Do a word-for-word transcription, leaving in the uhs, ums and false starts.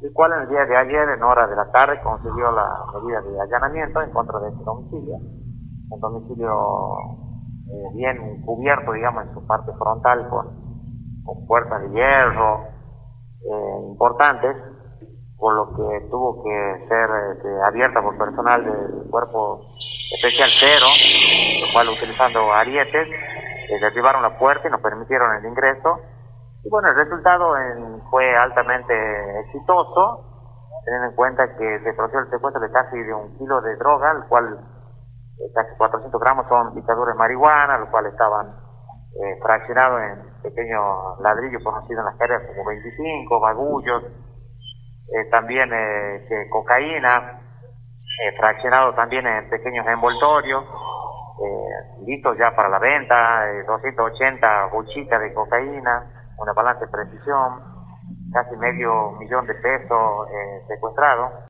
el cual en el día de ayer, en horas de la tarde, concedió la medida de allanamiento en contra de este domicilio. Un domicilio eh, bien cubierto, digamos, en su parte frontal con, con puertas de hierro eh, importantes, por lo que tuvo que ser este, abierta por personal del Cuerpo Especial Cero, lo cual utilizando arietes, eh, derribaron la puerta y nos permitieron el ingreso. Y bueno, el resultado en, fue altamente exitoso, teniendo en cuenta que se produjo el secuestro de casi de un kilo de droga, el cual eh, casi cuatrocientos gramos son picadores de marihuana, los cuales estaban eh, fraccionados en pequeños ladrillos conocidos en las calles como veinticinco, bagullos, eh, también eh, que cocaína, eh, fraccionado también en pequeños envoltorios, eh, listos ya para la venta, eh, doscientas ochenta bolsitas de cocaína, una balanza de precisión, casi medio millón de pesos eh, secuestrados.